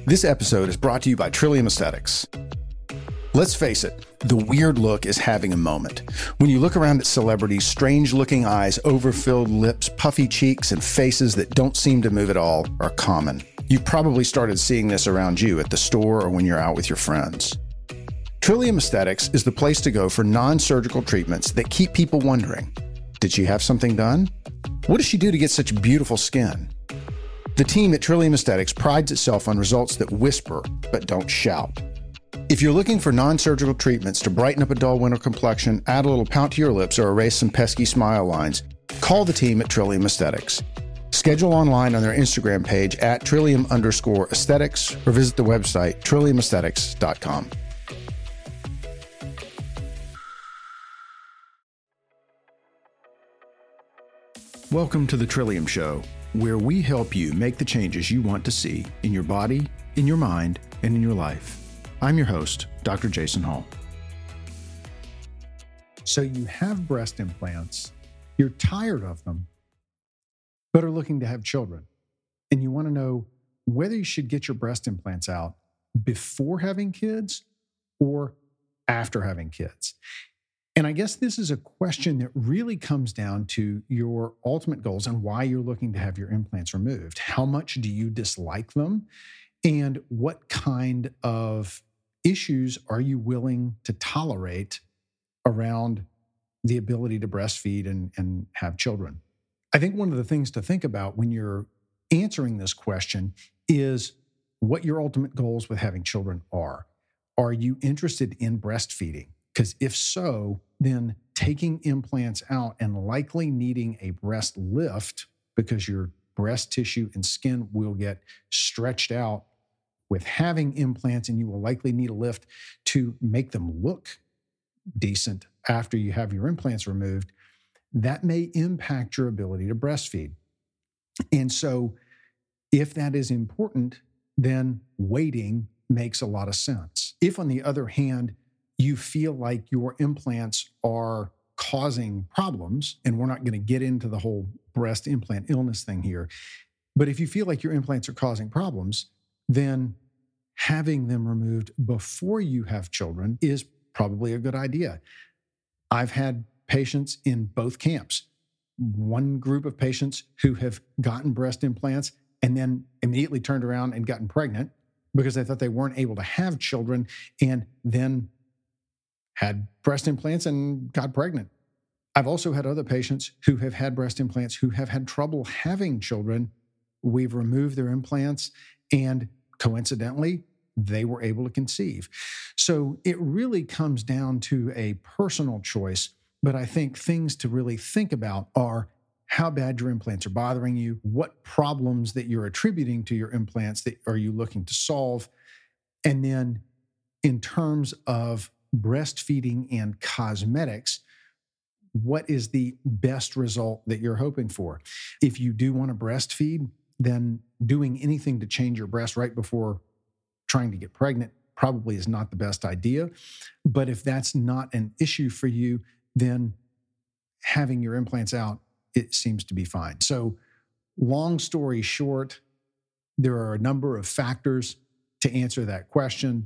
This episode is brought to you by Trillium Aesthetics. Let's face it, the weird look is having a moment. When you look around at celebrities, strange-looking eyes, overfilled lips, puffy cheeks, and faces that don't seem to move at all are common. You've probably started seeing this around you at the store or when you're out with your friends. Trillium Aesthetics is the place to go for non-surgical treatments that keep people wondering, did she have something done? What does she do to get such beautiful skin? The team at Trillium Aesthetics prides itself on results that whisper but don't shout. If you're looking for non-surgical treatments to brighten up a dull winter complexion, add a little pout to your lips, or erase some pesky smile lines, call the team at Trillium Aesthetics. Schedule online on their Instagram page at Trillium_aesthetics or visit the website trilliumaesthetics.com. Welcome to the Trillium Show, where we help you make the changes you want to see in your body, in your mind, and in your life. I'm your host, Dr. Jason Hall. So you have breast implants, you're tired of them, but are looking to have children. And you want to know whether you should get your breast implants out before having kids or after having kids. And I guess this is a question that really comes down to your ultimate goals and why you're looking to have your implants removed. How much do you dislike them? And what kind of issues are you willing to tolerate around the ability to breastfeed and have children? I think one of the things to think about when you're answering this question is what your ultimate goals with having children are. Are you interested in breastfeeding? Because if so, then taking implants out and likely needing a breast lift because your breast tissue and skin will get stretched out with having implants, and you will likely need a lift to make them look decent after you have your implants removed, that may impact your ability to breastfeed. And so if that is important, then waiting makes a lot of sense. If, on the other hand, you feel like your implants are causing problems, and we're not going to get into the whole breast implant illness thing here, but if you feel like your implants are causing problems, then having them removed before you have children is probably a good idea. I've had patients in both camps. One group of patients who have gotten breast implants and then immediately turned around and gotten pregnant because they thought they weren't able to have children, and then had breast implants and got pregnant. I've also had other patients who have had breast implants who have had trouble having children. We've removed their implants, and coincidentally, they were able to conceive. So it really comes down to a personal choice, but I think things to really think about are how bad your implants are bothering you, what problems that you're attributing to your implants that are you looking to solve, and then in terms of breastfeeding and cosmetics, what is the best result that you're hoping for? If you do want to breastfeed, then doing anything to change your breast right before trying to get pregnant probably is not the best idea. But if that's not an issue for you, then having your implants out, it seems to be fine. So long story short, there are a number of factors to answer that question.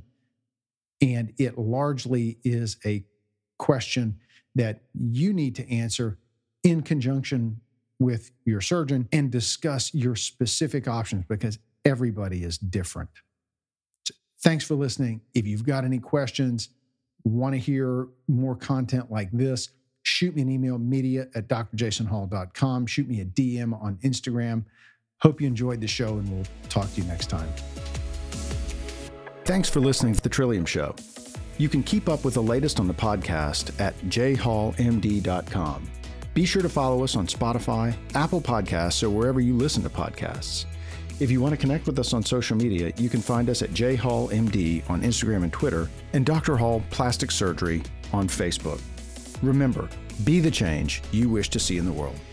And it largely is a question that you need to answer in conjunction with your surgeon and discuss your specific options because everybody is different. So thanks for listening. If you've got any questions, want to hear more content like this, shoot me an email, media@drjasonhall.com. Shoot me a DM on Instagram. Hope you enjoyed the show, and we'll talk to you next time. Thanks for listening to The Trillium Show. You can keep up with the latest on the podcast at jhallmd.com. Be sure to follow us on Spotify, Apple Podcasts, or wherever you listen to podcasts. If you want to connect with us on social media, you can find us at jhallmd on Instagram and Twitter, and Dr. Hall Plastic Surgery on Facebook. Remember, be the change you wish to see in the world.